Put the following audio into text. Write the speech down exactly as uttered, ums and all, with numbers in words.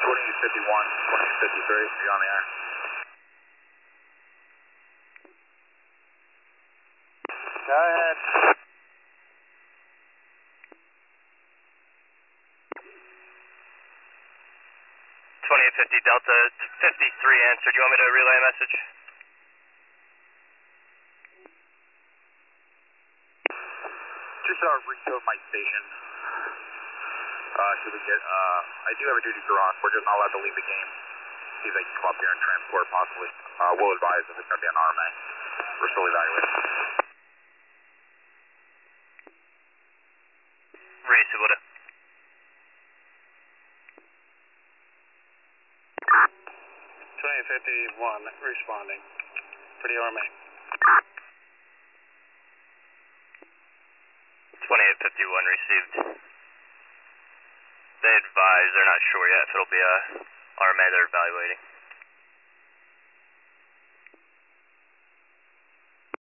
twenty-eight fifty-one, twenty-eight fifty-three, you're on the air. Go ahead. twenty-eight fifty Delta fifty-three answered. Do you want me to relay a message? Just uh, retowed my station. Uh, should we get, uh, I do have a duty for Rock. We're just not allowed to leave the game. See if they can come up here and transport possibly. Uh, we'll advise if it's going to be an R M A. We're still evaluating. Ready, Subota. twenty-eight fifty-one responding. For the R M A. twenty-eight fifty-one received. They advise they're not sure yet if it'll be a R M A they're evaluating.